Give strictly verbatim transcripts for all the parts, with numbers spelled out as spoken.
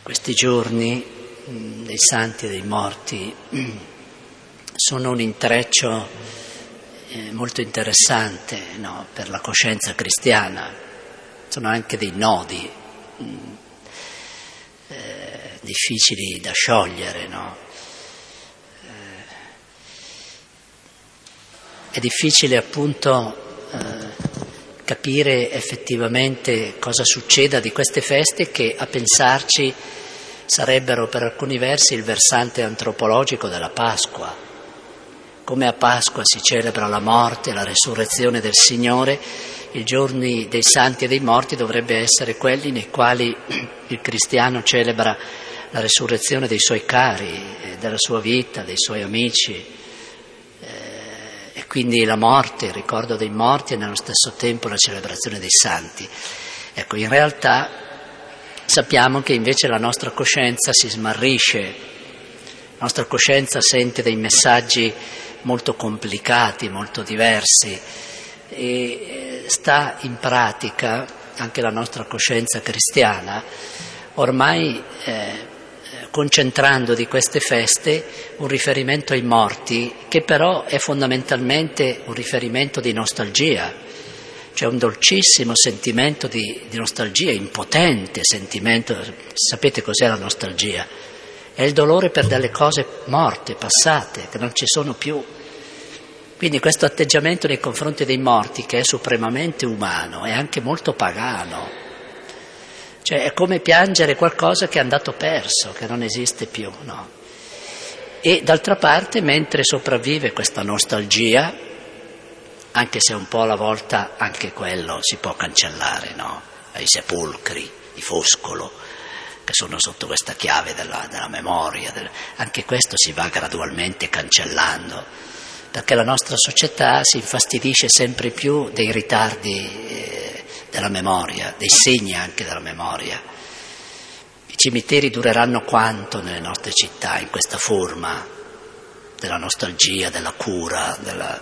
Questi giorni mh, dei santi e dei morti mh, sono un intreccio eh, molto interessante, no, per la coscienza cristiana. Sono anche dei nodi mh, eh, difficili da sciogliere, no? Eh, è difficile appunto eh, capire effettivamente cosa succeda di queste feste che, a pensarci, sarebbero per alcuni versi il versante antropologico della Pasqua. Come a Pasqua si celebra la morte e la resurrezione del Signore, i giorni dei santi e dei morti dovrebbe essere quelli nei quali il cristiano celebra la resurrezione dei suoi cari, della sua vita, dei suoi amici, e quindi la morte, il ricordo dei morti e nello stesso tempo la celebrazione dei santi. Ecco, in realtà sappiamo che invece la nostra coscienza si smarrisce, la nostra coscienza sente dei messaggi molto complicati, molto diversi, e sta in pratica, anche la nostra coscienza cristiana, ormai eh, concentrando di queste feste un riferimento ai morti, che però è fondamentalmente un riferimento di nostalgia. C'è un dolcissimo sentimento di, di nostalgia, impotente sentimento. Sapete cos'è la nostalgia? È il dolore per delle cose morte, passate, che non ci sono più. Quindi questo atteggiamento nei confronti dei morti, che è supremamente umano, è anche molto pagano. Cioè è come piangere qualcosa che è andato perso, che non esiste più, no? E d'altra parte, mentre sopravvive questa nostalgia, anche se un po' alla volta anche quello si può cancellare, no? I sepolcri di Foscolo, che sono sotto questa chiave della, della memoria, del, anche questo si va gradualmente cancellando, perché la nostra società si infastidisce sempre più dei ritardi eh, della memoria, dei segni anche della memoria. I cimiteri dureranno quanto nelle nostre città in questa forma della nostalgia, della cura, della...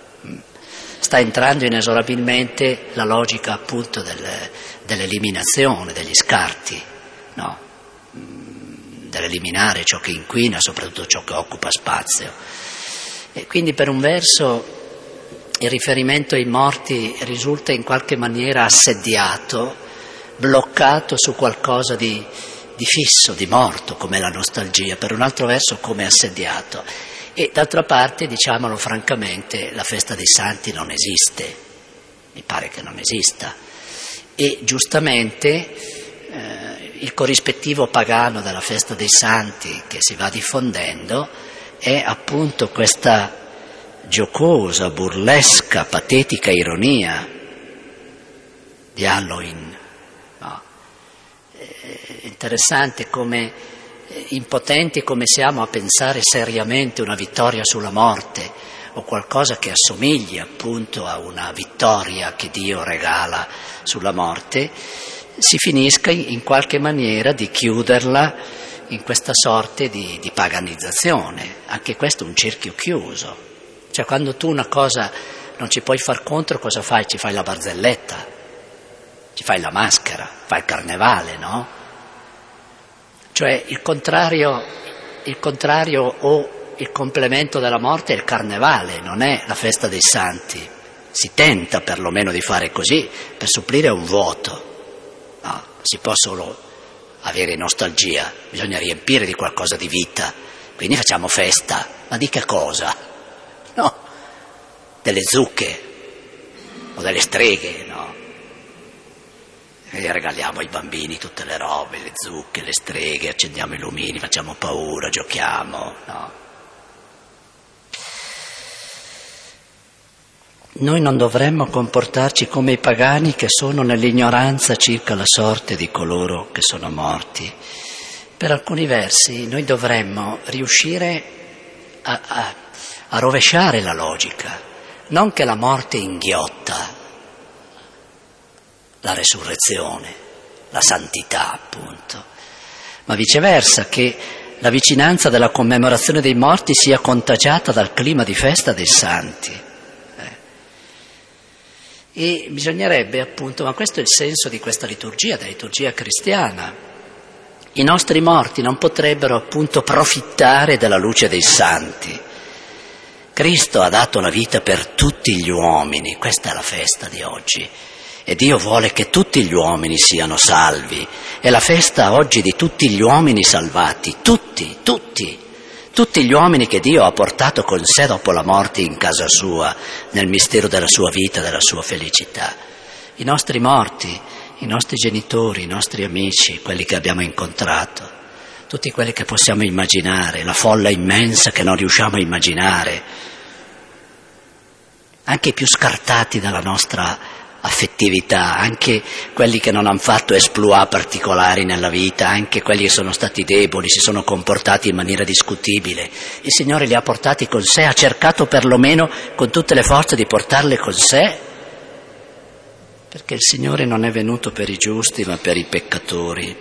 sta entrando inesorabilmente la logica appunto del, dell'eliminazione, degli scarti, no? Dell'eliminare ciò che inquina, soprattutto ciò che occupa spazio. E quindi per un verso il riferimento ai morti risulta in qualche maniera assediato, bloccato su qualcosa di, di fisso, di morto, come la nostalgia, per un altro verso come assediato. E d'altra parte, diciamolo francamente, la festa dei santi non esiste, mi pare che non esista. E giustamente eh, il corrispettivo pagano della festa dei santi che si va diffondendo è appunto questa giocosa, burlesca, patetica ironia di Halloween. No? È interessante come, impotenti come siamo a pensare seriamente una vittoria sulla morte o qualcosa che assomigli appunto a una vittoria che Dio regala sulla morte, si finisca in qualche maniera di chiuderla in questa sorte di, di paganizzazione. Anche questo è un cerchio chiuso. Cioè quando tu una cosa non ci puoi far contro, cosa fai? Ci fai la barzelletta, ci fai la maschera, fai il carnevale, no? Cioè il contrario, il contrario o il complemento della morte è il carnevale, non è la festa dei santi. Si tenta perlomeno di fare così per supplire a un vuoto, no? Si può solo avere nostalgia, bisogna riempire di qualcosa di vita, quindi facciamo festa, ma di che cosa? No, delle zucche o delle streghe, no? E regaliamo ai bambini tutte le robe, le zucche, le streghe, accendiamo i lumini, facciamo paura, giochiamo, no? Noi non dovremmo comportarci come i pagani che sono nell'ignoranza circa la sorte di coloro che sono morti. Per alcuni versi noi dovremmo riuscire a, a a rovesciare la logica, non che la morte inghiotta la resurrezione, la santità appunto, ma viceversa che la vicinanza della commemorazione dei morti sia contagiata dal clima di festa dei santi. Eh. E bisognerebbe appunto, ma questo è il senso di questa liturgia, della liturgia cristiana, I nostri morti non potrebbero appunto profittare della luce dei santi. Cristo ha dato la vita per tutti gli uomini, questa è la festa di oggi. E Dio vuole che tutti gli uomini siano salvi. È la festa oggi di tutti gli uomini salvati, tutti, tutti. Tutti gli uomini che Dio ha portato con sé dopo la morte in casa sua, nel mistero della sua vita, della sua felicità. I nostri morti, i nostri genitori, i nostri amici, quelli che abbiamo incontrato, tutti quelli che possiamo immaginare, la folla immensa che non riusciamo a immaginare, anche i più scartati dalla nostra affettività, anche quelli che non hanno fatto exploit particolari nella vita, anche quelli che sono stati deboli, si sono comportati in maniera discutibile. Il Signore li ha portati con sé, ha cercato perlomeno con tutte le forze di portarli con sé, perché il Signore non è venuto per i giusti ma per i peccatori.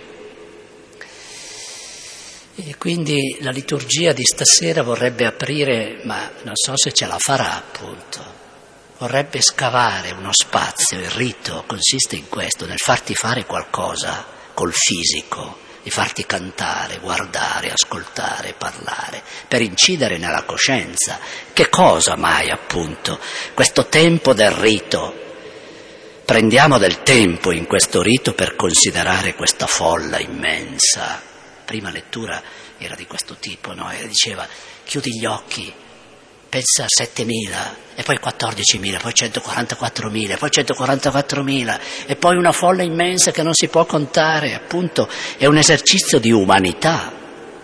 E quindi la liturgia di stasera vorrebbe aprire, ma non so se ce la farà appunto, vorrebbe scavare uno spazio. Il rito consiste in questo, nel farti fare qualcosa col fisico, di farti cantare, guardare, ascoltare, parlare, per incidere nella coscienza. Che cosa mai appunto questo tempo del rito? Prendiamo del tempo in questo rito per considerare questa folla immensa. Prima lettura era di questo tipo, no? E diceva: chiudi gli occhi, pensa a settemila, e poi quattordicimila, poi centoquarantaquattromila, poi centoquarantaquattromila, e poi una folla immensa che non si può contare. Appunto è un esercizio di umanità,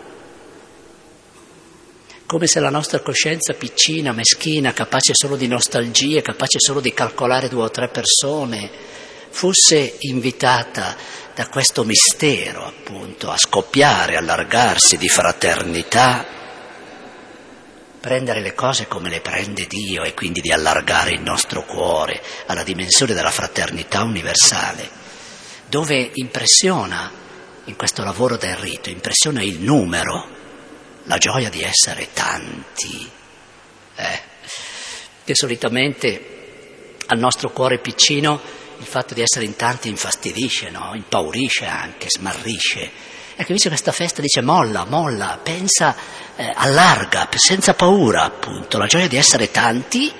come se la nostra coscienza piccina, meschina, capace solo di nostalgie, capace solo di calcolare due o tre persone, fosse invitata da questo mistero appunto a scoppiare, allargarsi di fraternità, prendere le cose come le prende Dio e quindi di allargare il nostro cuore alla dimensione della fraternità universale, dove impressiona, in questo lavoro del rito, impressiona il numero, la gioia di essere tanti, eh, che solitamente al nostro cuore piccino il fatto di essere in tanti infastidisce, no? Impaurisce anche, smarrisce. Ecco, invece questa festa dice molla, molla, pensa, eh, allarga, senza paura appunto, la gioia di essere tanti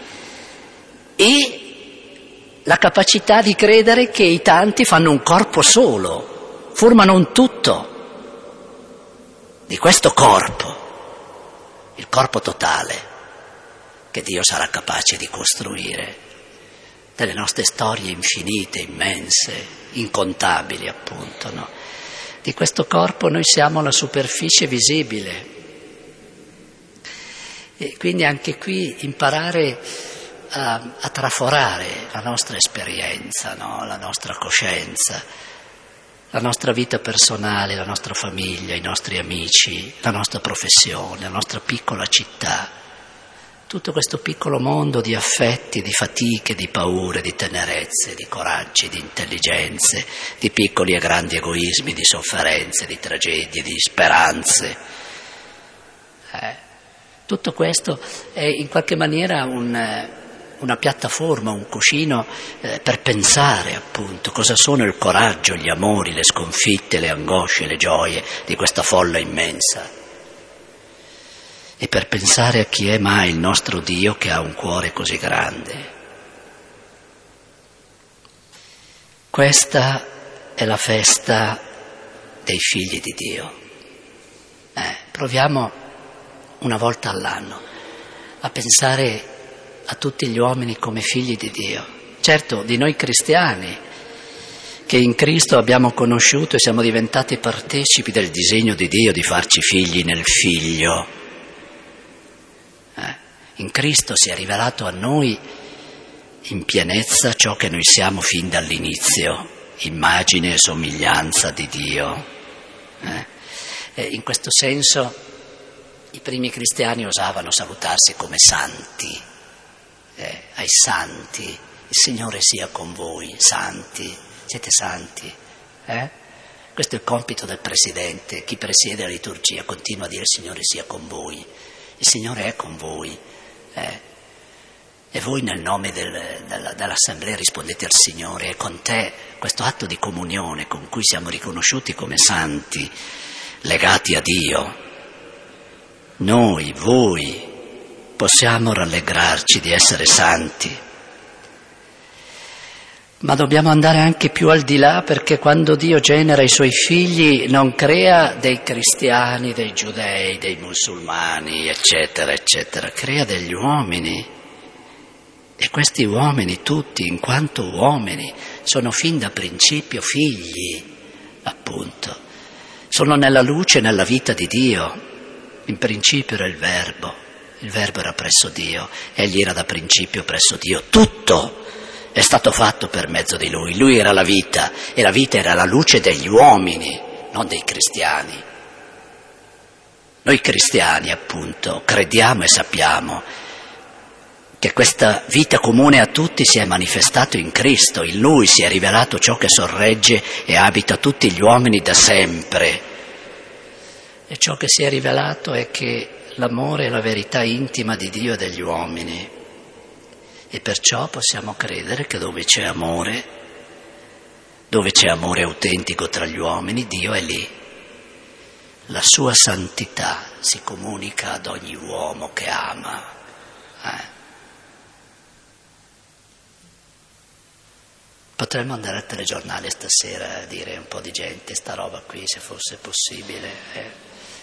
e la capacità di credere che i tanti fanno un corpo solo, formano un tutto. Di questo corpo, il corpo totale, che Dio sarà capace di costruire, delle nostre storie infinite, immense, incontabili appunto, no? Di questo corpo noi siamo la superficie visibile. E quindi anche qui imparare a, a traforare la nostra esperienza, no? La nostra coscienza, la nostra vita personale, la nostra famiglia, i nostri amici, la nostra professione, la nostra piccola città, tutto questo piccolo mondo di affetti, di fatiche, di paure, di tenerezze, di coraggi, di intelligenze, di piccoli e grandi egoismi, di sofferenze, di tragedie, di speranze. Eh, tutto questo è in qualche maniera un... una piattaforma, un cuscino eh, per pensare appunto cosa sono il coraggio, gli amori, le sconfitte, le angosce, le gioie di questa folla immensa, e per pensare a chi è mai il nostro Dio che ha un cuore così grande. Questa è la festa dei figli di Dio. Eh, proviamo una volta all'anno a pensare a tutti gli uomini come figli di Dio. Certo, di noi cristiani, che in Cristo abbiamo conosciuto e siamo diventati partecipi del disegno di Dio di farci figli nel Figlio. Eh, in Cristo si è rivelato a noi in pienezza ciò che noi siamo fin dall'inizio, immagine e somiglianza di Dio. Eh, e in questo senso i primi cristiani osavano salutarsi come santi. Eh, ai santi, il Signore sia con voi, santi, siete santi. Eh? Questo è il compito del Presidente, chi presiede la liturgia continua a dire il Signore sia con voi, il Signore è con voi. Eh? E voi nel nome del, della, dell'Assemblea rispondete al Signore, e con te questo atto di comunione con cui siamo riconosciuti come santi, legati a Dio, noi, voi, possiamo rallegrarci di essere santi. Ma dobbiamo andare anche più al di là, perché quando Dio genera i Suoi figli non crea dei cristiani, dei giudei, dei musulmani, eccetera, eccetera, crea degli uomini. E questi uomini tutti, in quanto uomini, sono fin da principio figli, appunto. Sono nella luce e nella vita di Dio. In principio era il Verbo, il Verbo era presso Dio, egli era da principio presso Dio. Tutto è stato fatto per mezzo di Lui. Lui era la vita, e la vita era la luce degli uomini, non dei cristiani. Noi cristiani, appunto, crediamo e sappiamo che questa vita comune a tutti si è manifestato in Cristo, in Lui si è rivelato ciò che sorregge e abita tutti gli uomini da sempre. E ciò che si è rivelato è che l'amore è la verità intima di Dio e degli uomini. E perciò possiamo credere che dove c'è amore, dove c'è amore autentico tra gli uomini, Dio è lì. La sua santità si comunica ad ogni uomo che ama. Eh? Potremmo andare al telegiornale stasera a dire a un po' di gente sta roba qui, se fosse possibile. Eh.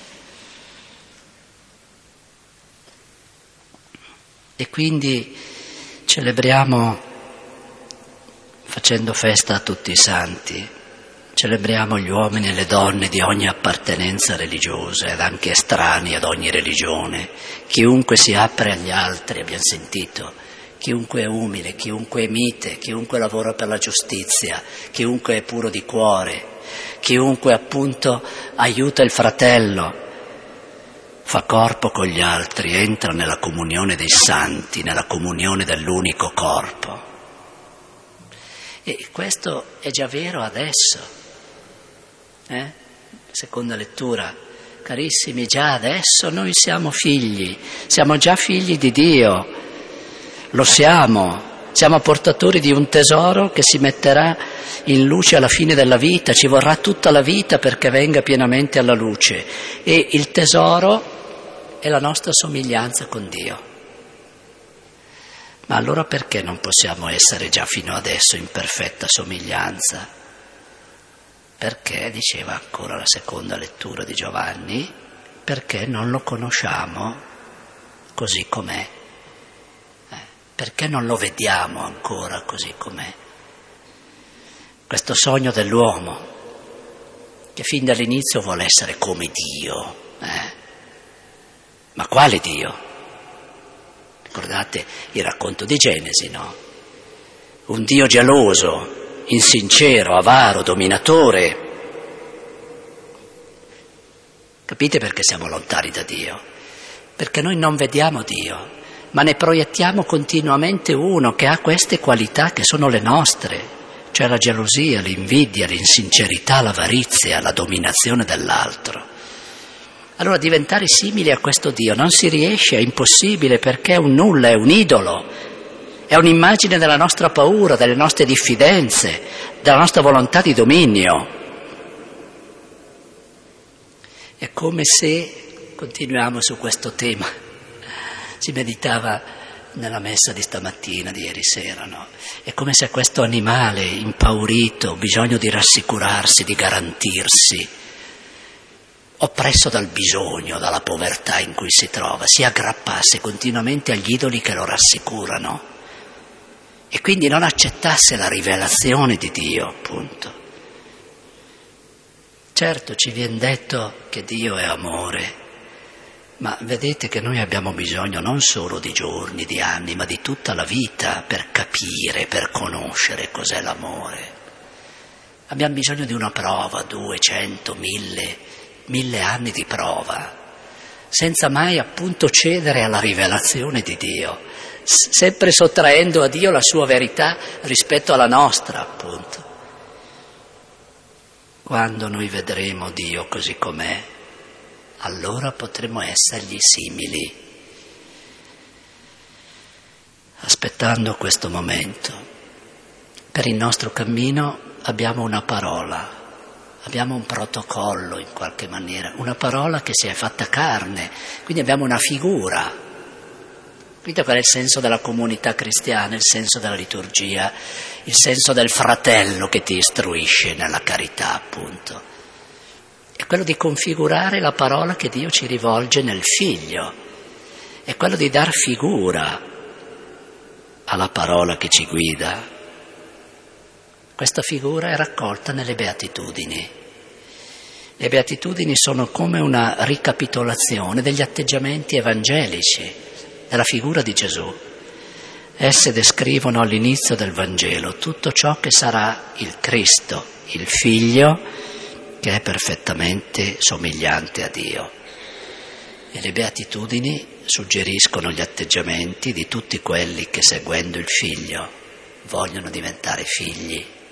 E quindi celebriamo, facendo festa a tutti i santi, celebriamo gli uomini e le donne di ogni appartenenza religiosa ed anche estranei ad ogni religione. Chiunque si apre agli altri, abbiamo sentito, chiunque è umile, chiunque è mite, chiunque lavora per la giustizia, chiunque è puro di cuore, chiunque appunto aiuta il fratello, fa corpo con gli altri, entra nella comunione dei santi, nella comunione dell'unico corpo. E questo è già vero adesso. Eh? Seconda lettura, carissimi, già adesso noi siamo figli, siamo già figli di Dio, lo siamo, siamo portatori di un tesoro che si metterà in luce alla fine della vita, ci vorrà tutta la vita perché venga pienamente alla luce, e il tesoro è la nostra somiglianza con Dio. Ma allora perché non possiamo essere già fino adesso in perfetta somiglianza? Perché, diceva ancora la seconda lettura di Giovanni, perché non lo conosciamo così com'è, eh, perché non lo vediamo ancora così com'è. Questo sogno dell'uomo, che fin dall'inizio vuole essere come Dio, eh? Ma quale Dio? Ricordate il racconto di Genesi, no? Un Dio geloso, insincero, avaro, dominatore. Capite perché siamo lontani da Dio? Perché noi non vediamo Dio, ma ne proiettiamo continuamente uno che ha queste qualità che sono le nostre, cioè la gelosia, l'invidia, l'insincerità, l'avarizia, la dominazione dell'altro. Allora diventare simili a questo Dio non si riesce, è impossibile, perché è un nulla, è un idolo, è un'immagine della nostra paura, delle nostre diffidenze, della nostra volontà di dominio. È come se, continuiamo su questo tema, si meditava nella messa di stamattina, di ieri sera, no? È come se questo animale impaurito, bisogno di rassicurarsi, di garantirsi, oppresso dal bisogno, dalla povertà in cui si trova, si aggrappasse continuamente agli idoli che lo rassicurano e quindi non accettasse la rivelazione di Dio, appunto. Certo, ci viene detto che Dio è amore, ma vedete che noi abbiamo bisogno non solo di giorni, di anni, ma di tutta la vita per capire, per conoscere cos'è l'amore. Abbiamo bisogno di una prova, due, cento, mille, mille anni di prova, senza mai appunto cedere alla rivelazione di Dio, s- sempre sottraendo a Dio la sua verità rispetto alla nostra, appunto. Quando noi vedremo Dio così com'è, allora potremo essergli simili. aspettando questo momento. Per il nostro cammino abbiamo una parola, abbiamo un protocollo in qualche maniera, una parola che si è fatta carne, quindi abbiamo una figura. Quindi qual è il senso della comunità cristiana, il senso della liturgia, il senso del fratello che ti istruisce nella carità, appunto. È quello di configurare la parola che Dio ci rivolge nel Figlio, è quello di dar figura alla parola che ci guida. Questa figura è raccolta nelle Beatitudini. Le Beatitudini sono come una ricapitolazione degli atteggiamenti evangelici, della figura di Gesù. Esse descrivono all'inizio del Vangelo tutto ciò che sarà il Cristo, il Figlio, che è perfettamente somigliante a Dio. E le Beatitudini suggeriscono gli atteggiamenti di tutti quelli che, seguendo il Figlio, vogliono diventare figli